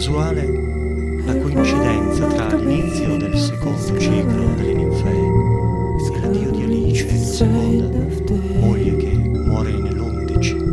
casuale la coincidenza tra l'inizio del secondo ciclo delle ninfee e l'addio di Alice, la seconda moglie che muore nell'11.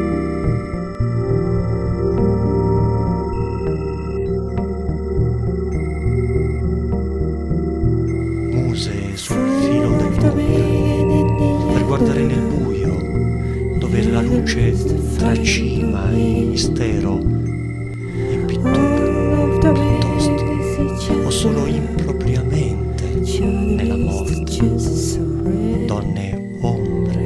Muse sul filo dell'ombra per guardare nel buio dove la luce tracima il mistero in pittura piuttosto o solo impropriamente nella morte, donne ombre.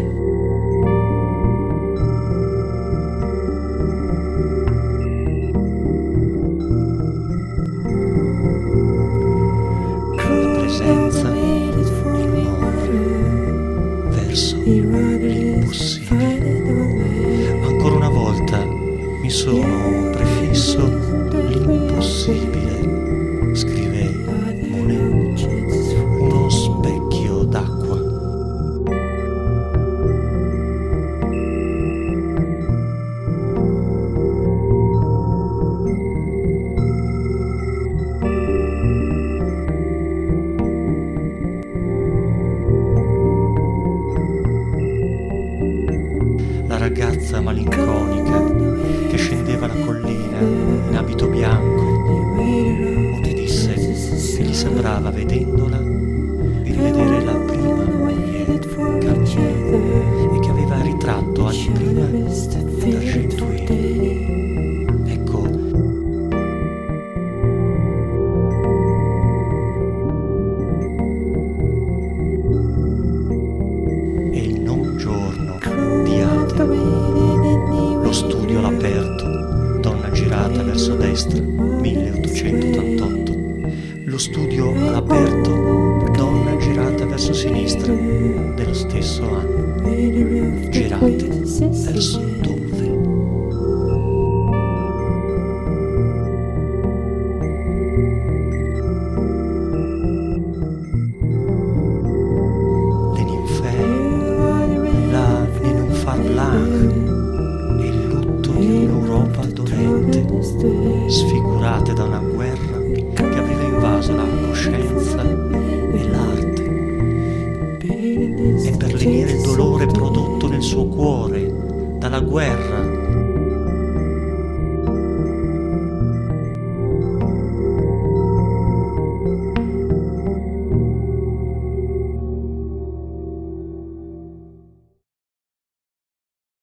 La presenza, il muovere verso l'impossibile. Ancora una volta mi sono prefisso l'impossibile, scrive Monet, uno specchio d'acqua. La ragazza malinconica che scendeva la collina in abito bianco mi disse che gli sembrava, vedendola, di rivedere la prima moglie Carmine e che aveva ritratto anni prima d'Argentuini. Ecco, è il non giorno di Ade. Lo studio all'aperto, donna girata verso destra, 1888. Lo studio all'aperto, donna girata verso sinistra, dello stesso anno. Girate verso dove? Le ninfee, la Nénuphar Blanche e il lutto di un'Europa dolente, sfigurate da una guerra che aveva invaso la coscienza e l'arte, e per lenire il dolore prodotto nel suo cuore dalla guerra